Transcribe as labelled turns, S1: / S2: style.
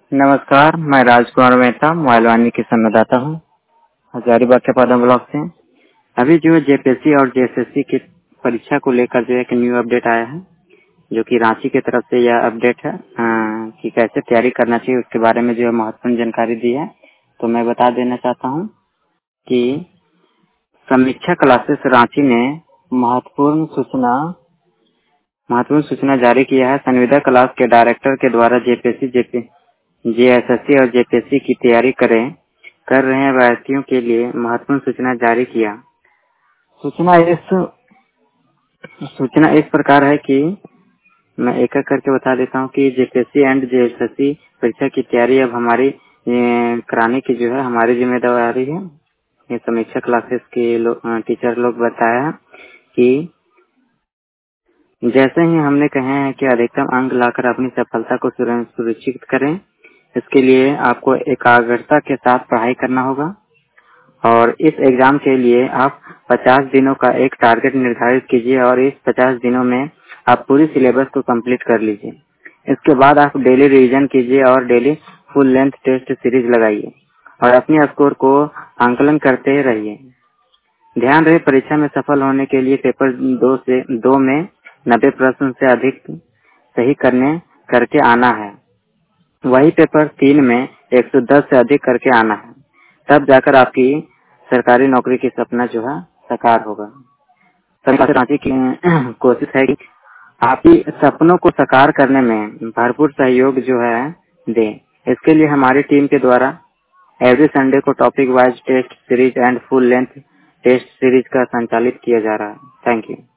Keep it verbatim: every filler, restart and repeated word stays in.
S1: नमस्कार, मैं राजकुमार मेहता मोबाइल वाणी की संवाददाता हूँ हजारीबाग के पदम ब्लॉक से। अभी जो जेपीएससी और जेएसएससी की परीक्षा को लेकर जो एक न्यू अपडेट आया है, जो कि रांची की तरफ से यह अपडेट है आ, कि कैसे तैयारी करना चाहिए, उसके बारे में जो है महत्वपूर्ण जानकारी दी है। तो मैं बता देना चाहता हूँ कि समीक्षा क्लासेस रांची ने महत्वपूर्ण सूचना महत्वपूर्ण सूचना जारी किया है। संविदा क्लास के डायरेक्टर के द्वारा जेपीएससी जेपी जेएसएससी और जेपीएससी की तैयारी करें कर रहे हैं अभ्यर्थियों के लिए महत्वपूर्ण सूचना जारी किया। सूचना इस सूचना इस प्रकार है कि मैं एक एक करके बता देता हूँ कि जेपीएससी एंड जेएसएससी परीक्षा की तैयारी अब हमारी ए, कराने की जो है हमारी जिम्मेदारी है। ये समीक्षा क्लासेस के लो, टीचर लोग बताया है कि जैसे ही हमने कहे हैं कि अधिकतम अंक लाकर अपनी सफलता को सुनिश्चित करें, इसके लिए आपको एकाग्रता के साथ पढ़ाई करना होगा और इस एग्जाम के लिए आप पचास दिनों का एक टारगेट निर्धारित कीजिए और इस पचास दिनों में आप पूरी सिलेबस को कंप्लीट कर लीजिए। इसके बाद आप डेली रिवीजन कीजिए और daily full length test series लगाइए और अपने स्कोर को आंकलन करते रहिए। ध्यान रहे, परीक्षा में सफल होने के लिए पेपर दो से दो में नब्बे प्रश्न से अधिक सही करने करके आना है, वही पेपर तीन में एक सौ दस से अधिक करके आना है। तब जाकर आपकी सरकारी नौकरी की सपना जो है साकार होगा। रांची की कोशिश है कि आपकी सपनों को साकार करने में भरपूर सहयोग जो है दे। इसके लिए हमारी टीम के द्वारा एवरी संडे को topic wise test series and full length test series का संचालित किया जा रहा है। Thank you.